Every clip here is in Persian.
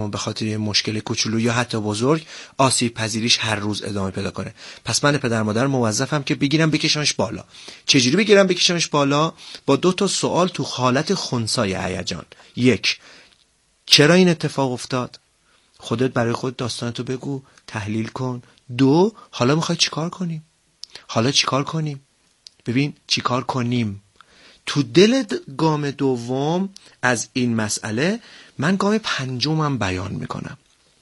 به خاطر یه مشکل کوچولو یا حتی بزرگ آسیب پذیریش هر روز ادامه پیدا کنه. پس من پدر مادر موظفم که بگیرم بکشمش بالا. چجوری بگیرم بکشمش بالا؟ با 2 سوال تو حالت خنثی هیجان. 1، چرا این اتفاق افتاد؟ خودت برای خود داستانتو بگو، تحلیل کن. 2، حالا میخوای چیکار کنیم؟ حالا چیکار کنیم؟ ببین چیکار کنیم. تو دل گام دوم از این مسئله من گام پنجمم بیان میکنم.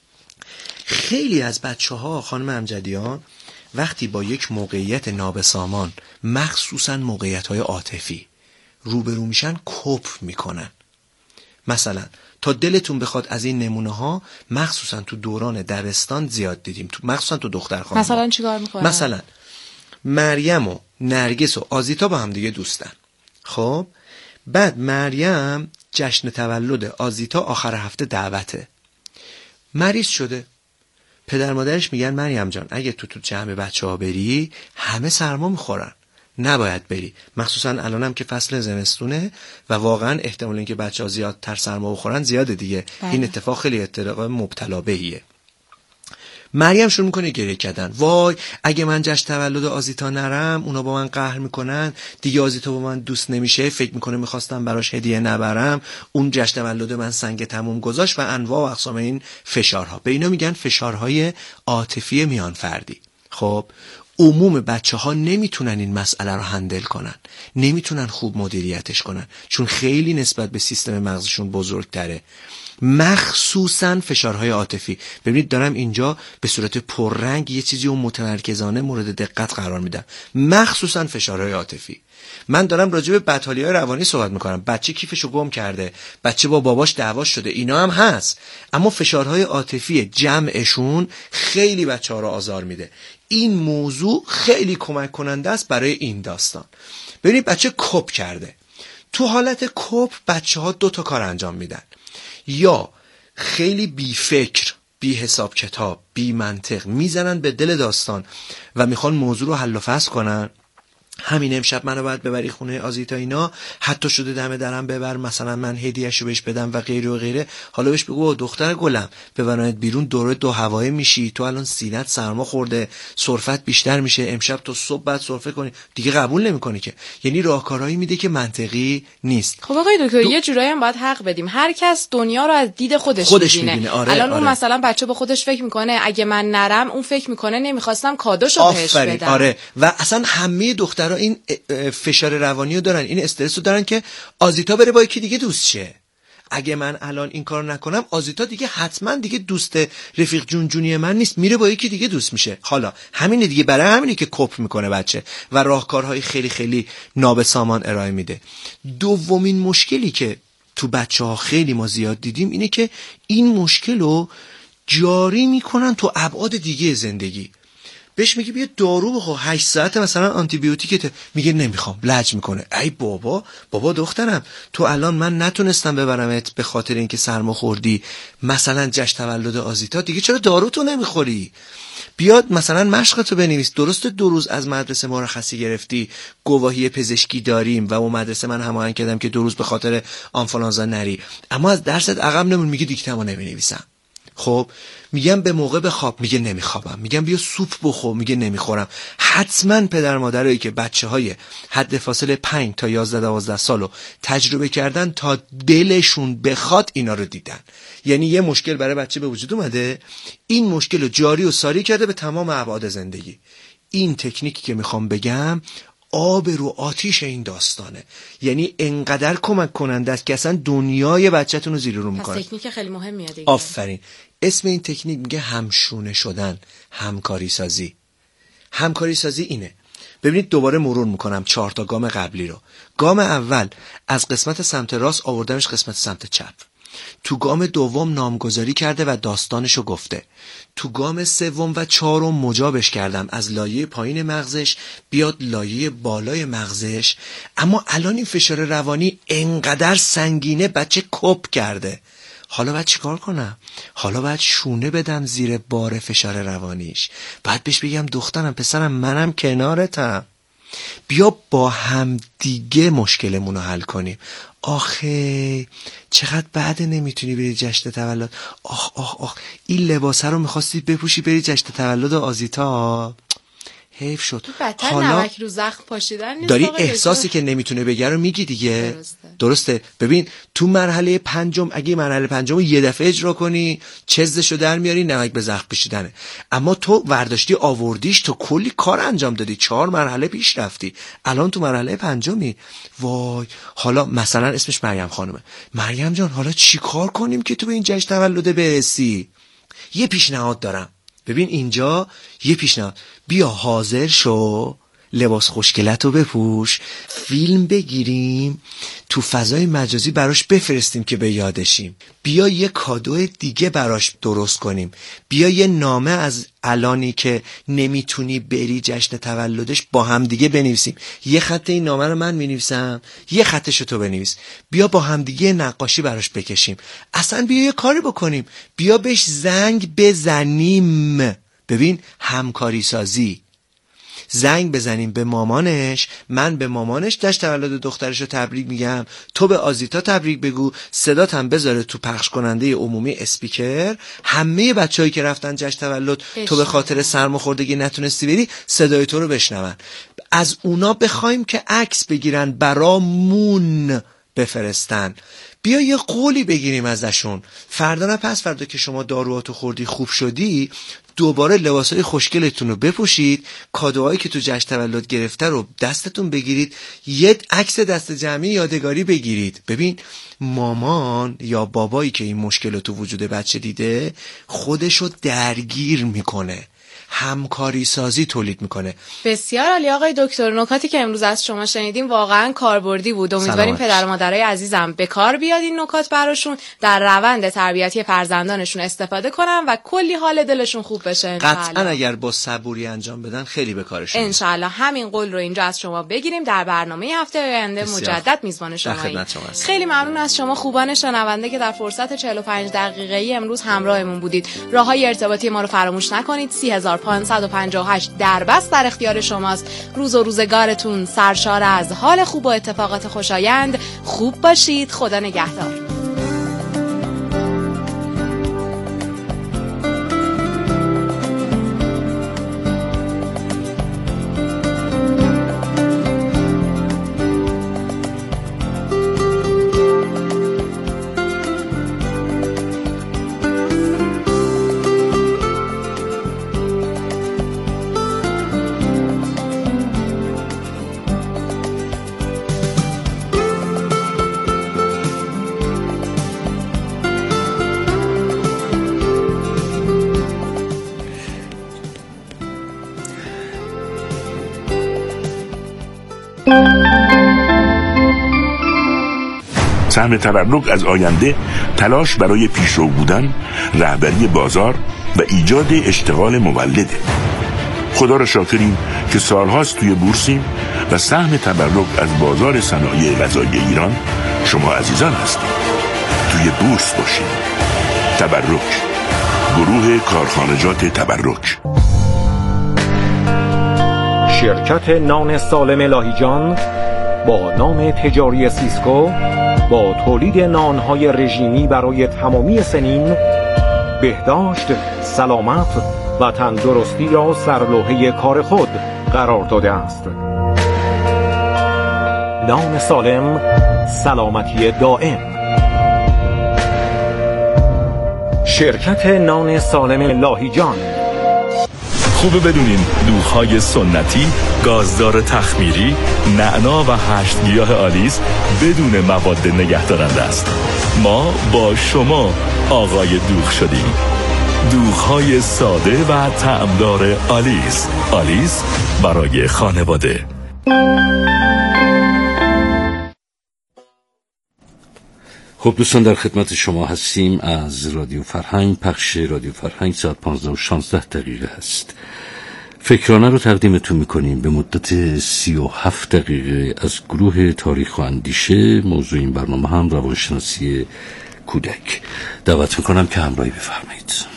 خیلی از بچه‌ها خانم امجدیان وقتی با یک موقعیت نابسامان، مخصوصا موقعیت‌های عاطفی روبرو میشن، کپ میکنن. مثلا تا دلتون بخواد از این نمونه‌ها مخصوصا تو دوران دبستان زیاد دیدیم، مخصوصا تو دخترخانه‌ها. مثلا چیکار میکنن؟ مثلا مریم و نرگس و آزیتا با هم دیگه دوستن. خب بعد مریم جشن تولد آزیتا آخر هفته دعوته، مریض شده. پدر مادرش میگن مریم جان اگه تو جمع بچه‌ها بری همه سرما میخورن، نباید بری. مخصوصا الانم که فصل زمستونه و واقعا احتمال اینکه بچه‌ها زیادتر سرما بخورن زیاده دیگه. این اتفاق خیلی اتفاق مبتلا بهیه. مریم شروع میکنه گریه کردن. وای اگه من جشن تولد آزیتا نرم اونا با من قهر میکنن، دیگه آزیتا با من دوست نمیشه، فکر میکنه میخواستم براش هدیه نبرم، اون جشن تولد من سنگ تموم گذاشت و انواع و اقسام این فشارها. به اینا میگن فشارهای عاطفی میان فردی. خب عموم بچه‌ها نمیتونن این مسئله رو هندل کنن، نمیتونن خوب مدیریتش کنن چون خیلی نسبت به سیستم مغزشون بزرگتره، مخصوصا فشارهای عاطفی. ببینید دارم اینجا به صورت پررنگ یه چیزی رو متمرکزانه مورد دقت قرار میدم، مخصوصا فشارهای عاطفی. من دارم راجع به بدحالی‌های روانی صحبت میکنم. بچه کیفشو گم کرده، بچه با باباش دعوا شده، اینا هم هست، اما فشارهای عاطفی جمعشون خیلی بچه‌ها رو آزار میده. این موضوع خیلی کمک کننده است برای این داستان. ببینید بچه کپ کرده. تو حالت کپ بچه‌ها 2 کار انجام میدن، یا خیلی بی فکر، بی حساب کتاب، بی منطق میزنن به دل داستان و میخوان موضوع رو حل و فصل کنن. همین امشب منو باید ببری خونه آزیتا، اینا حتی شده دم درم ببر، مثلا من هدیه‌شو بهش بدم و غیره و غیره. حالا بهش بگو دختر گلم ببرنت بیرون دوره 2 هوایی میشی، تو الان سینت سرما خورده، سرفت بیشتر میشه، امشب تو صبح بعد سرفه کنی. دیگه قبول نمیکنه که، یعنی راهکارهایی میده که منطقی نیست. خب آقای دکتر یه جورایی هم باید حق بدیم، هر کس دنیا رو از دید خودش میبینه. الان اون مثلا بچه به خودش فکر میکنه اگه من نرم، اون فکر میکنه نمیخواستم کادوشو بهش بدم. آره و اصلا همه دخترها این فشار روانی رو دارن، این استرس رو دارن که آزیتا بره با یکی دیگه دوست شه. اگه من الان این کار نکنم آزیتا دیگه حتما دیگه دوست رفیق جونجونی من نیست، میره با یکی دیگه دوست میشه. حالا همینه دیگه، برای همینه که کپ میکنه بچه و راهکارهای خیلی خیلی نابسامان ارائه میده. دومین مشکلی که تو بچه‌ها خیلی ما زیاد دیدیم اینه که این مشکل رو جاری میکنن تو ابعاد دیگه زندگی. بهش میگی بیا دارو بخور 8 ساعت مثلا آنتی بیوتیکته، میگه نمیخوام، لج میکنه. ای بابا دخترم تو الان من نتونستم ببرمت به خاطر اینکه سرما خوردی مثلا جشن تولد آزیتا، دیگه چرا دارو تو نمیخوری؟ بیاد مثلا مشقتو بنویس. درسته 2 روز از مدرسه مرخصی گرفتی، گواهی پزشکی داریم و اون مدرسه من هماهنگ کردم که 2 روز به خاطر آنفولانزا نری، اما از درست عقب نمون. میگه دیکتمو نمینویسم. خب میگم به موقع بخواب، میگه نمیخوابم. میگم بیا سوپ بخور، میگه نمیخورم. حتما پدر مادرایی که بچه‌های حد فاصله 5 تا 11-12 سالو تجربه کردن تا دلشون بخواد اینا رو دیدن. یعنی یه مشکل برای بچه به وجود اومده، این مشکل رو جاری و ساری کرده به تمام ابعاد زندگی. این تکنیکی که میخوام بگم آب رو آتیش این داستانه، یعنی انقدر کمک کننده است که اصلا دنیای بچه‌تون رو زیر رو میکنه. پس تکنیک خیلی مهمیه دیگه. آفرین. اسم این تکنیک میگه همشونه شدن، همکاری سازی. همکاری سازی اینه. ببینید دوباره مرور میکنم 4 تا گام قبلی رو. گام اول از قسمت سمت راست آوردمش قسمت سمت چپ. تو گام دوم نامگذاری کرده و داستانشو گفته. تو گام سوم و چهارم مجابش کردم از لایه پایین مغزش بیاد لایه بالای مغزش. اما الان این فشار روانی انقدر سنگینه بچه کپ کرده. حالا باید چیکار کنم؟ حالا باید شونه بدم زیر بار فشار روانیش. باید بهش بگم دخترم پسرم منم کنارتم. بیا با هم دیگه مشکلمون رو حل کنیم. آخه چقدر بعده نمیتونی بری جشن تولد. آخ این لباسه رو میخواستی بپوشی بری جشن تولد آزیتا، حیف شد. حالا نمک رو زخم پاشیدن نیست. داری احساسی که نمیتونه بگه رو میگی دیگه. درسته. ببین تو مرحله پنجم اگه مرحله پنجم یه دفعه اجرا کنی چزشو در میاری، نمک به زخم پاشیدنه. اما تو ورداشتی آوردیش، تو کلی کار انجام دادی، 4 مرحله پیش رفتی، الان تو مرحله پنجمی. وای حالا مثلا اسمش مریم خانومه. مریم جان حالا چی کار کنیم که تو به این جشن تولد برسی؟ یه پیشنهاد دارم. ببین اینجا یه پیشنهاد، بیا حاضر شو، لباس خوشگلت رو بپوش، فیلم بگیریم، تو فضای مجازی براش بفرستیم که به یادشیم. بیا یه کادو دیگه براش درست کنیم. بیا یه نامه از الانی که نمیتونی بری جشن تولدش با هم دیگه بنویسیم. یه خط این نامه رو من مینویسم، یه خطشو تو بنویس. بیا با هم دیگه نقاشی براش بکشیم. اصلا بیا یه کاری بکنیم، بیا بهش زنگ بزنیم. ببین همکاری سازی، زنگ بزنیم به مامانش، من به مامانش جشن تولد دخترشو تبریک میگم، تو به آزیتا تبریک بگو، صدات هم بذاره تو پخش کننده عمومی اسپیکر، همه بچه‌هایی که رفتن جشن تولد تو به خاطر سرماخوردگی نتونستی بری صدای تو رو بشنون. از اونا بخوایم که عکس بگیرن برامون بفرستن. بیا یه قولی بگیریم ازشون. فردا نه پس فردا که شما داروهاتو خوردی خوب شدی، دوباره لباسای خوشگلتون رو بپوشید، کادوهایی که تو جشن تولد گرفته رو دستتون بگیرید، یه عکس دست جمعی یادگاری بگیرید. ببین مامان یا بابایی که این مشکل تو وجود بچه دیده خودشو درگیر میکنه، همکاری سازی تولید میکنه. بسیار عالی آقای دکتر. نکاتی که امروز از شما شنیدیم واقعا کاربردی بود. امیدواریم پدر و مادرای عزیزم به کار بیاد این نکات براشون، در روند تربیتی فرزندانشون استفاده کنن و کلی حال دلشون خوب بشه ان شاء الله. قطعا اگر با صبوری انجام بدن خیلی به کارشون ان شاء الله. همین قول رو اینجا از شما بگیریم. در برنامه هفته آینده مجدد میزبان شماییم. خیلی ممنون از شما خوبان شنونده که در فرصت 45 دقیقه‌ای امروز همراهمون بودید. راههای ارتباطی ما رو فراموش نکنید. 3558 دربست در اختیار شماست. روز و روزگارتون سرشار از حال خوب و اتفاقات خوشایند. خوب باشید. خدا نگهدار. سهم تبرک از آینده، تلاش برای پیشرو بودن، رهبری بازار و ایجاد اشتغال مولده. خدا را شاکریم که سالهاست توی بورسیم و سهم تبرک از بازار صنایع غذایی ایران شما عزیزان هستید. توی بورس باشید. تبرک، گروه کارخانجات تبرک. شرکت نان سالم لاهیجان با نام تجاری سیسکو با تولید نانهای رژیمی برای تمامی سنین، بهداشت، سلامت و تندرستی را سرلوحه کار خود قرار داده است. نان سالم، سلامتی دائم. شرکت نان سالم لاهیجان. خوبه بدونین دوغ‌های سنتی، گازدار تخمیری، نعنا و 8 گیاه آلیس بدون مواد نگهدارنده است. ما با شما آقای دوغ شدیم. دوغ‌های ساده و طعمدار آلیس. آلیس برای خانواده. خب دوستان، در خدمت شما هستیم از رادیو فرهنگ. پخش رادیو فرهنگ ساعت 15:16 هست. فکرانه رو تقدیمتون میکنیم به مدت 37 دقیقه از گروه تاریخ و اندیشه. موضوع این برنامه هم روانشناسی کودک. دعوت میکنم که همراهی بفرمایید.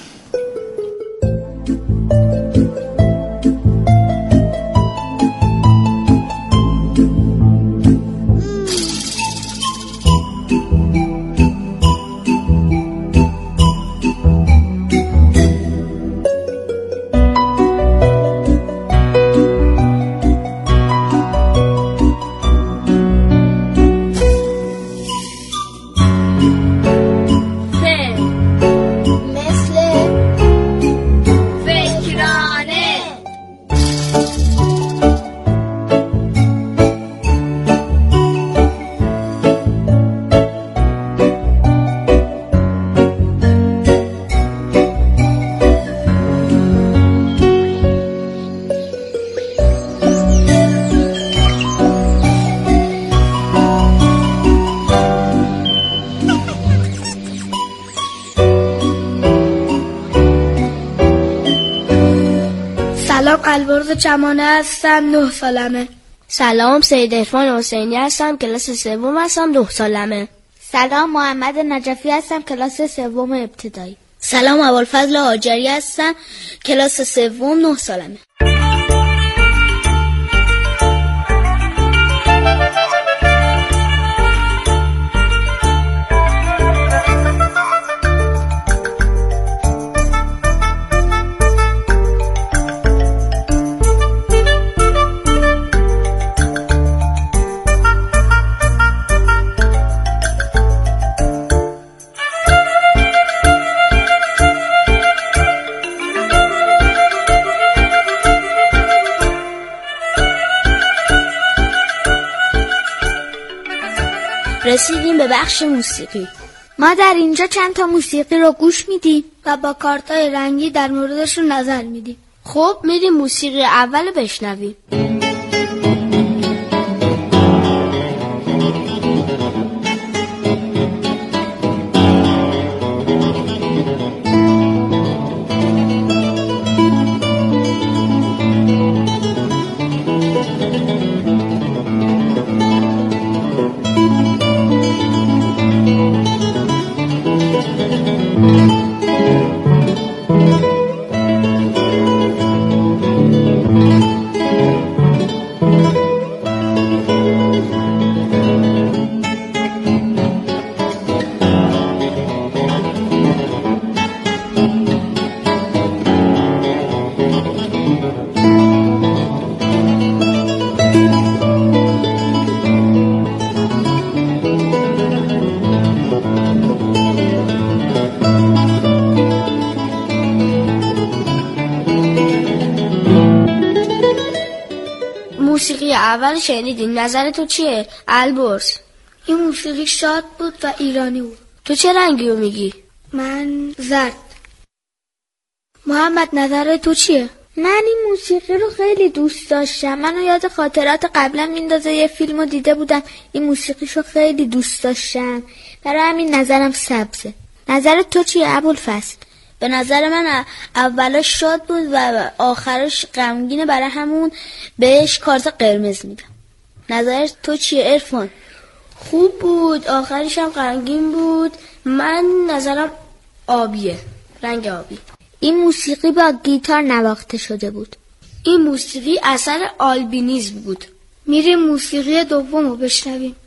البرز چمانه هستم، 9 سالمه. سلام، سید عرفان حسینی هستم، کلاس 3 هستم، 9 سالمه. سلام، محمد نجفی هستم، کلاس 3 ابتدایی. سلام، ابوالفضل هاجری هستم، کلاس 3 9 سالمه. رسیدیم به بخش موسیقی. ما در اینجا چند تا موسیقی رو گوش میدیم و با کارتای رنگی در موردشون نظر میدیم. خب میریم موسیقی اول بشنویم. موسیقی اول شنیدین، نظر تو چیه البرز؟ این موسیقی شاد بود و ایرانی بود. تو چه رنگی رو میگی؟ من زرد. محمد نظر تو چیه؟ من این موسیقی رو خیلی دوست داشتم. منو یاد خاطرات قبلا میندازه. یه فیلمو دیده بودم، این موسیقیشو خیلی دوست داشتم، برای همین نظرم سبزه. نظر تو چیه ابوالفضل؟ به نظر من اولش شاد بود و آخرش غمگینه، برای همون بهش کارت قرمز میدم. نظر تو چیه عرفان؟ خوب بود، آخرش هم غمگین بود. من نظرم آبیه، رنگ آبی. این موسیقی با گیتار نواخته شده بود. این موسیقی اثر آلبینیسم بود. میریم موسیقی دوم رو بشنویم.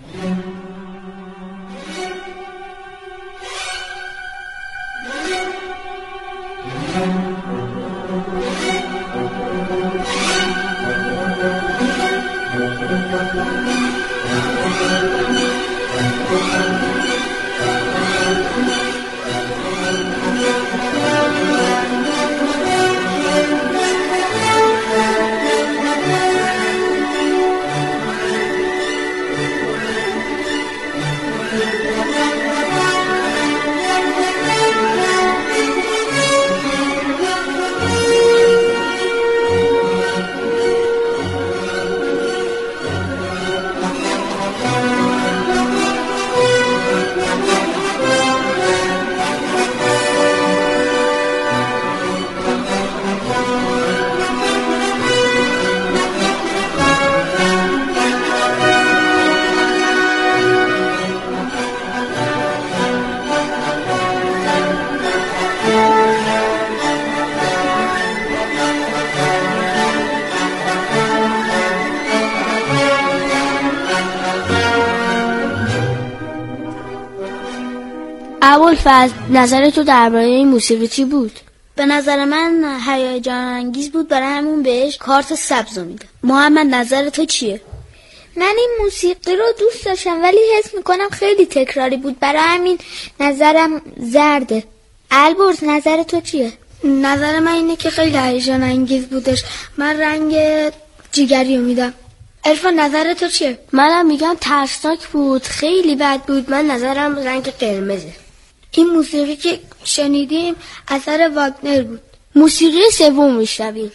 ابوالفضل نظر تو درباره این موسیقی چی بود؟ به نظر من هیجان انگیز بود، برای همون بهش کارت سبز میدم. محمد نظر تو چیه؟ من این موسیقی رو دوست داشتم ولی حس میکنم خیلی تکراری بود، برای همین نظرم زرده. البرز نظر تو چیه؟ نظر من اینه که خیلی هیجان انگیز بودش. من رنگ جیگری رو میدم. عرفان نظر تو چیه؟ منم میگم ترسناک بود، خیلی بد بود. من نظرم رنگ قرمزه. این موسیقی که شنیدیم اثر واگنر بود. موسیقی سوم میشنویم.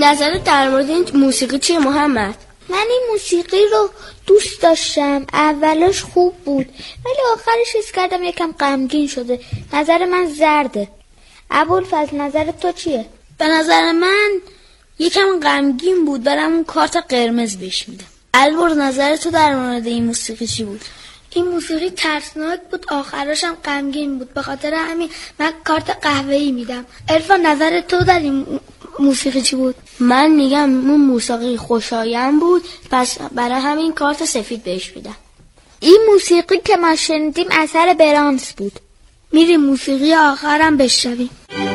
نظرت در مورد این موسیقی چیه محمد؟ من این موسیقی رو دوست داشتم، اولش خوب بود ولی آخرش حس کردم یکم غمگین شده. نظر من زرده. ابوالفضل نظر تو چیه؟ به نظر من یکم غمگین بود، برام کارت قرمز بهش میدم. البرز نظر تو در مورد این موسیقی چی بود؟ این موسیقی ترسناک بود، آخرش هم غمگین بود، به خاطر همین من کارت قهوه‌ای میدم. عرفان نظر تو در این موسیقی چی بود؟ من میگم اون موسیقی خوشایند بود، پس برای همین کارت سفید بهش میدم. این موسیقی که ما شنیدیم اثر برامس بود. میریم موسیقی آخرم بشنویم.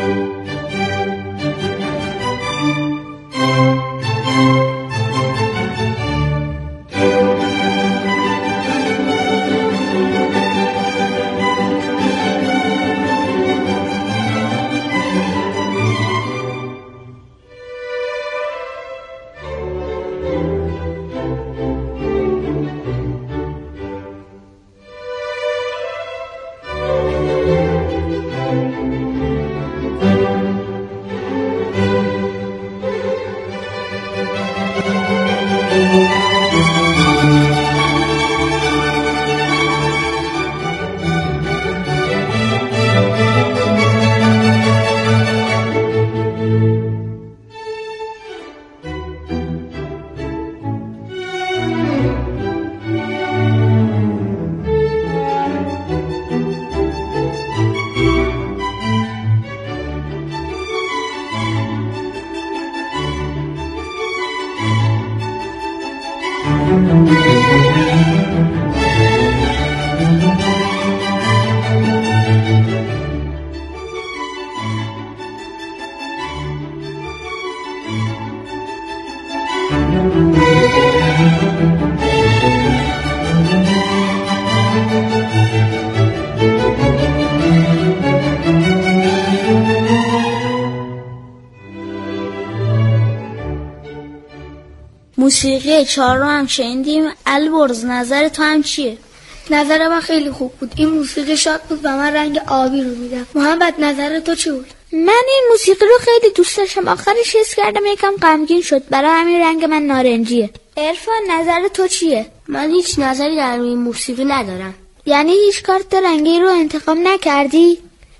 موسیقی 4 رو هم شنیدیم. البرز نظر تو هم چیه؟ نظر من خیلی خوب بود. این موسیقی شاد بود و من رنگ آبی رو میدم. محمد نظر تو چی بود؟ من این موسیقی رو خیلی دوست داشتم، آخرش حس کردم یکم غمگین شد، برای همین رنگ من نارنجیه. عرفان نظر تو چیه؟ من هیچ نظری در این موسیقی ندارم. یعنی هیچ کارت رنگی رو انتخاب نکردی؟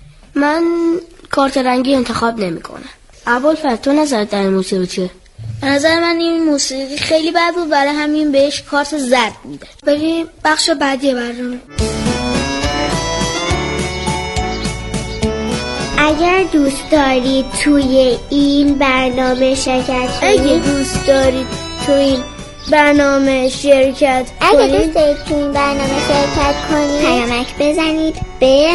من کارت رنگی انتخاب نمی‌کنم. ابوالفضل تو نظر در این موسیقی چیه؟ به نظر من این موسیقی خیلی بد بود، برای همین بهش کارت زرد میده. بریم بخش بعدی برنامه. اگر دوست دارید توی این برنامه شرکت کنید، اگه دوست دارید توی این برنامه شرکت کنید پیامک بزنید به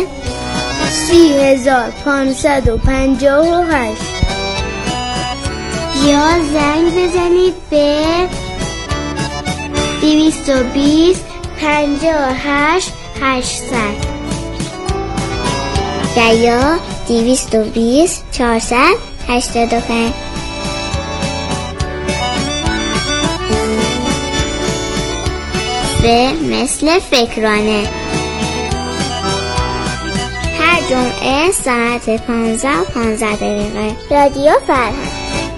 30558 یا زنگ بزنید به 220 58 800 یا 220 485. به مثل فکرانه هر جمعه ساعت 15 رادیو فرهنگ.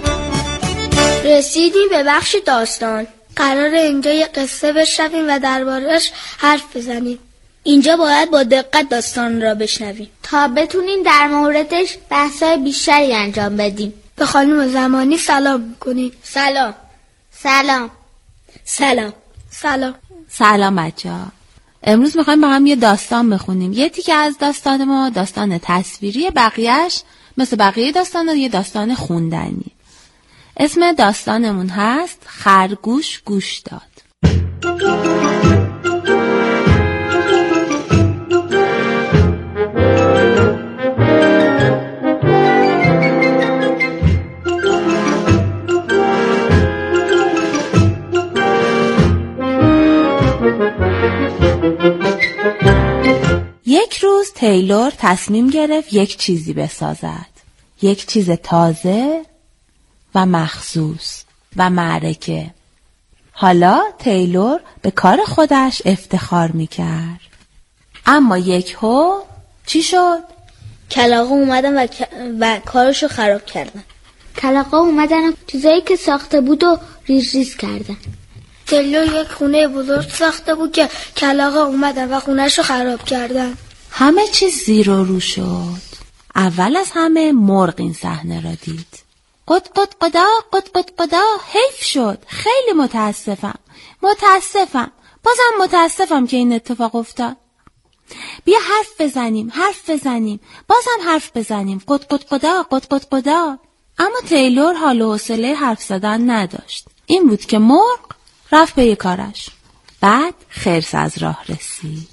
رسیدیم به بخش داستان. قرار اینجا یه قصه بشنویم و درباره‌اش حرف بزنیم. اینجا باید با دقت داستان را بشنویم تا بتونیم در موردش بحث‌های بیشتری انجام بدیم. به خانم زمانی سلام می‌کنیم. سلام. سلام. سلام. سلام. سلام بچه‌ها. امروز می‌خوایم با هم یه داستان بخونیم. یه تیکه از داستان ما داستان تصویری، بقیه‌اش مثل بقیه داستان‌ها یه داستان خوندنی. اسم داستانمون هست خرگوش گوش داد. یک روز تیلور تصمیم گرفت یک چیزی بسازد. یک چیز تازه و مخصوص و معرکه. حالا تیلور به کار خودش افتخار میکرد. اما چی شد؟ کلاغه اومدن و کارشو خراب کردن. کلاغا اومدن و چیزایی که ساخته بود و ریز ریز کردن. تیلور یک خونه بزرگ ساخته بود که کلاغا اومدن و خونه‌شو خراب کردن. همه چیز زیر و رو شد. اول از همه مرغ این صحنه را دید. قد قد قدا، قد قد قدا. حیف شد. خیلی متاسفم. بازم متاسفم که این اتفاق افتاد. بیا حرف بزنیم. بازم حرف بزنیم. قد قد قدا، قد قد قدا. اما تیلور حال و حوصله حرف زدن نداشت. این بود که مرغ رفت به کارش. بعد خرس از راه رسید.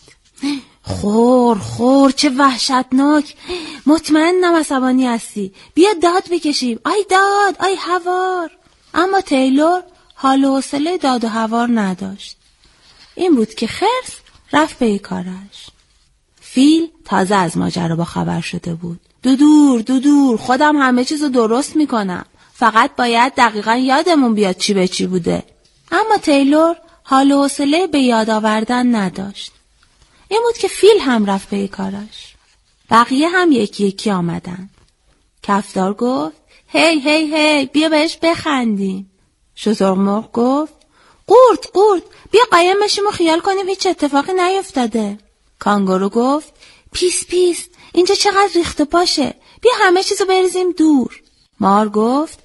خور چه وحشتناک. مطمئنم عصبانی هستی. بیا داد بکشیم. آی داد، آی هوار. اما تیلور حال و حوصله داد و هوار نداشت. این بود که خرس رفت به کارش. فیل تازه از ماجرا با خبر شده بود. دودور خودم همه چیزو درست میکنم. فقط باید دقیقاً یادمون بیاد چی به چی بوده. اما تیلور حال و حوصله به یاد آوردن نداشت. این بود که فیل هم رفت به کارش. بقیه هم یکی یکی آمدن. کفتار گفت هی بیا بهش بخندیم. شترمرغ گفت قورت بیا قایم بشیم و خیال کنیم هیچ اتفاقی نیفتاده. کانگورو گفت پیس اینجا چقدر ریخت پاشه. بیا همه چیزو بریزیم دور. مار گفت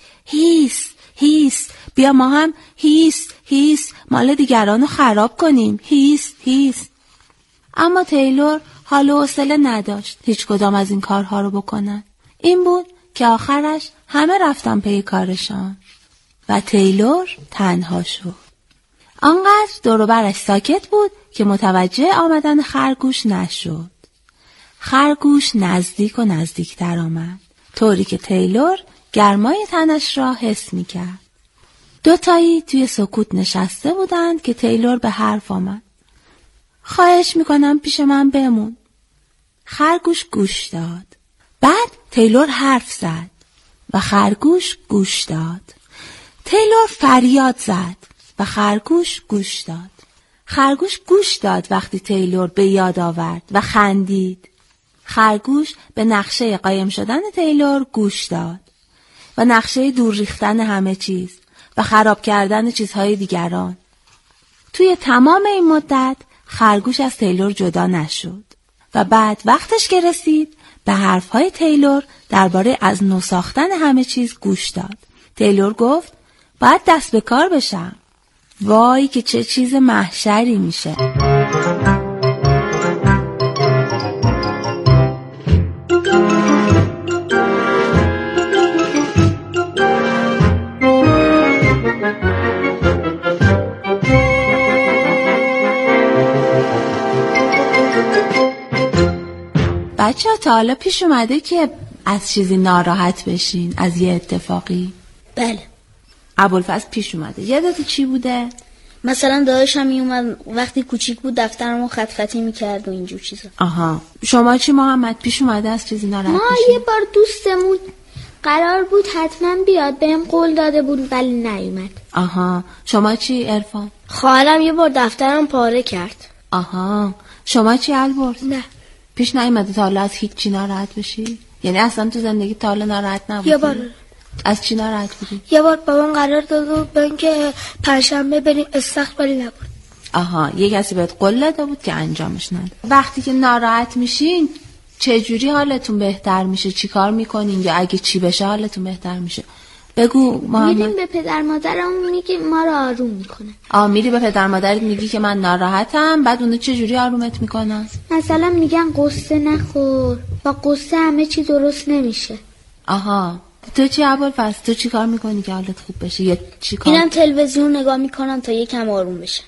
هیس بیا ما هم هیس مال دیگرانو خراب کنیم. هیس. اما تیلور حال و حوصله نداشت هیچ کدام از این کارها رو بکنن. این بود که آخرش همه رفتن پی کارشان و تیلور تنها شد. آنقدر دور و برش ساکت بود که متوجه آمدن خرگوش نشد. خرگوش نزدیکتر آمد، طوری که تیلور گرمای تنش را حس می‌کرد. دوتایی توی سکوت نشسته بودند که تیلور به حرف آمد. خواهش میکنم پیش من بمون. خرگوش گوش داد. بعد تیلور حرف زد و خرگوش گوش داد. تیلور فریاد زد و خرگوش گوش داد. خرگوش گوش داد وقتی تیلور به یاد آورد و خندید. خرگوش به نقشه قایم شدن تیلور گوش داد و نقشه دور ریختن همه چیز و خراب کردن چیزهای دیگران. توی تمام این مدت خرگوش از تیلور جدا نشد و بعد وقتش که رسید به حرفهای تیلور درباره از نو ساختن همه چیز گوش داد. تیلور گفت باید دست به کار بشم. وای که چه چیز محشری میشه. بچه‌ها تا حالا پیش اومده که از چیزی ناراحت بشین، از یه اتفاقی؟ بله. ابوالفضل پیش اومده. یادت چی بوده؟ مثلا داداشم میومد وقتی کوچیک بود دفترمو خطی میکرد و اینجور چیزا. آها. شما چی محمد پیش اومده از چیزی ناراحت ما بشین؟ یه بار دوستمون قرار بود حتما بیاد، بهم قول داده بود ولی نیومد. آها. شما چی عرفان؟ خواهرم یه بار دفترم پاره کرد. آها. شما چی البرز؟ نه. پیش نیومده تا حالا از هیچ چی ناراحت بشی؟ یعنی اصلا تو زندگی تا حالا ناراحت نبودی؟ یه بار. از چی ناراحت بودی؟ یه بار بابام قرار داد بود که پنجشنبه بریم استقبالی نبود. آها. یه کسی بهت قول داده بود که انجامش نده. وقتی که ناراحت میشین چه جوری حالتون بهتر میشه؟ چی کار میکنین؟ یا اگه چی بشه حالتون بهتر میشه؟ بگو محمد. میریم به پدر مادرم میگیم ما رو آروم میکنه. میری به پدر مادرت میگی که من ناراحتم، بعد اونو چه جوری آرومت میکنن؟ مثلا میگن قصه نخور، با قصه همه چی درست نمیشه. آها. تو چی ابوالفضل؟ تو چی کار میکنی که حالت خوب بشه؟ یا چی کار؟ میرم تلویزیون نگاه میکنم تا یکم آروم بشه.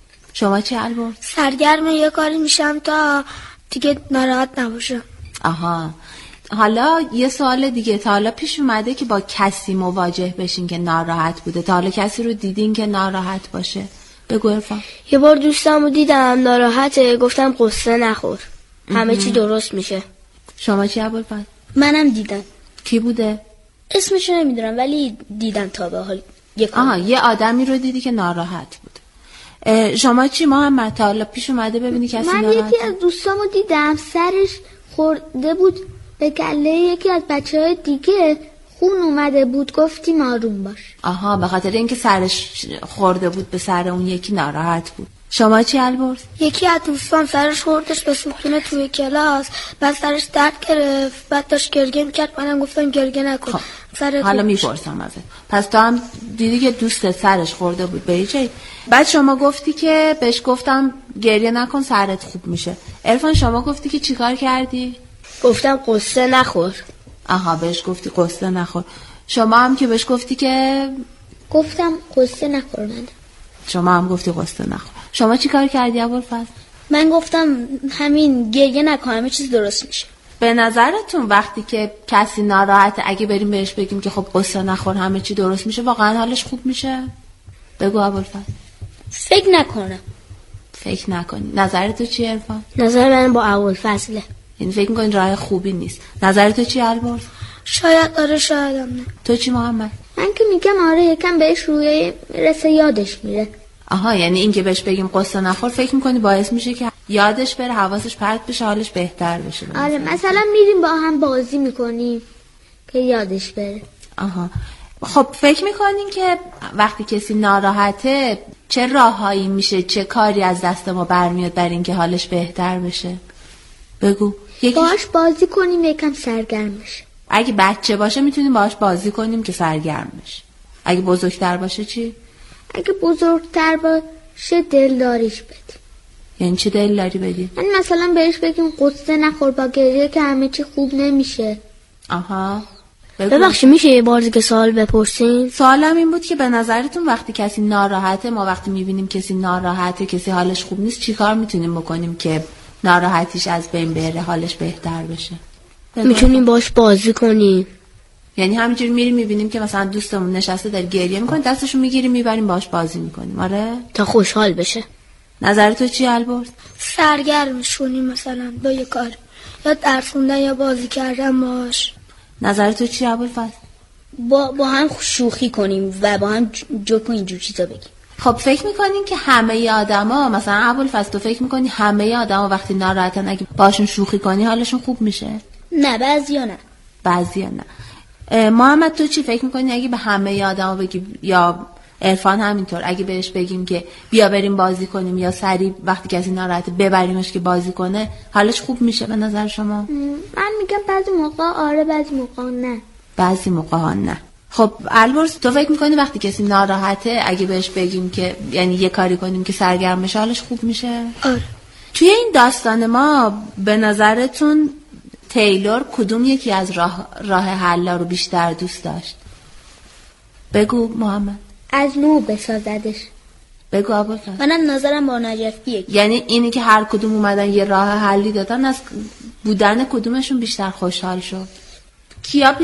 شما چی البرز؟ سرگرم یه کاری میشم تا دیگه ناراحت نباشم. آها. حالا یه سوال دیگه، تا حالا پیش اومده که با کسی مواجه بشین که ناراحت بوده؟ تا حالا کسی رو دیدین که ناراحت باشه؟ بگو عرفان. یه بار دوستمو دیدم ناراحته، گفتم قصه نخور، همه چی درست میشه. شما چی ابوالفضل؟ منم دیدم. کی بوده؟ اسمشو نمیدونم ولی دیدم تا به حال. یه آدمی رو دیدی که ناراحت بود. شما چی محمد؟ تا حالا پیش اومده ببینی کسی ناراحت؟ من یکی از دوستامو دیدم سرش خورده بود به کله یکی از بچه‌های دیگه، خون اومده بود گفتیم آروم باش. آها، به خاطر اینکه سرش خورده بود به سر اون یکی ناراحت بود. شما چی البرز؟ یکی از دوستان سرش خوردش به ستون توی کلاس، بعد سرش درد گرفت، بعد داشت گرگه میکرد، منم گفتم گرگه نکن. حالا میپرسم ازت. پس تو هم دیدی که دوست سرش خورده بود به ایجای، بعد شما گفتی که بهش گفتم گریه نکن سرت خوب میشه. عرفان شما گفتی که چیکار کردی؟ گفتم قصه نخور. آها، بهش گفتی قصه نخور. شما هم که بهش گفتی که گفتم قصه نخور. من شما هم گفتی قصه نخور. شما چیکار کردی ابوالفضل؟ من گفتم همین گریه نکن همه چیز درست میشه. به نظرتون وقتی که کسی ناراحته اگه بریم بهش بگیم که خب قصه نخور همه چی درست میشه واقعا حالش خوب میشه؟ بگو ابوالفضل. فکر نکنم. فکر نکنی. نظر تو چیه عرفان؟ نظر من با ابوالفضله. یعنی فکر می‌کنی راه خوبی نیست. نظر تو چیه البرز؟ شاید آره شاید هم نه. تو چی محمد؟ من که میگم آره یکم بهش روی میرسه یادش میره. آها، یعنی این که بهش بگیم قصه نخور فکر می‌کنی باعث میشه که یادش بره، حواسش پرت بشه، حالش بهتر بشه. آره مثلا میریم با هم بازی میکنیم که یادش بره. آها. خب فکر میکنین که وقتی کسی ناراحته چه راههایی میشه، چه کاری از دست ما برمیاد برای اینکه حالش بهتر بشه؟ بگو. باهاش بازی کنیم یکم سرگرم بشه. اگه بچه باشه میتونیم باهاش بازی کنیم که سرگرم بشه. اگه بزرگتر باشه چی؟ اگه بزرگتر باشه دلداریش بدیم. یعنی چه دلداری بدیم؟ یعنی مثلا بهش بگیم قصه نخور با گریه که همه چی خوب نمیشه. آها. ببخشید میشه یه بار دیگه سوال بپرسین؟ سوالم این بود که به نظرتون وقتی کسی ناراحته، ما وقتی میبینیم کسی ناراحته، کسی حالش خوب نیست، چی کار میتونیم بکنیم که ناراحتیش از بین بره، حالش بهتر بشه؟ میتونیم باش بازی کنیم. یعنی همینجوری میریم میبینیم که مثلا دوستمون نشسته داره گریه میکنه، دستشو میگیریم میبریم باش بازی میکنیم. آره، تا خوشحال بشه. نظر تو چی البرز؟ سرگرمش کنیم مثلا با یه کار، یا درس خوندن یا بازی کردن باش. نظر تو چی ابوالفضل؟ با هم شوخی کنیم و با هم جوک و اینجور چیزا بگیم. خب فکر میکنین که همه آدما، مثلا ابوالفضل تو فکر میکنی همه آدما وقتی ناراحتن اگه باشون شوخی کنی حالشون خوب میشه؟ نه، بعضیا نه. بعضیا نه. محمد تو چی فکر میکنی اگه به همه آدما بگی، یا عرفان همینطور، اگه بهش بگیم که بیا بریم بازی کنیم یا سریع وقتی کسی ناراحته ببریمش که بازی کنه حالش خوب میشه به نظر شما؟ من میگم بعضی موقع آره بعضی موقع نه. بعضی موقع ها نه. خب البرز تو فکر میکنی وقتی کسی ناراحته اگه بهش بگیم که یعنی یه کاری کنیم که سرگرم بشه حالش خوب میشه؟ آره. توی این داستان ما به نظرتون تیلور کدوم یکی از راه حل رو بیشتر دوست داشت؟ بگو محمد. از نو بسازدش. بگو ابوالفضل. منم نظرم با نجفیه. یعنی اینی که هر کدوم اومدن یه راه حلی دادن، از بودن کدومشون بیشتر خوشحال شد؟ کیا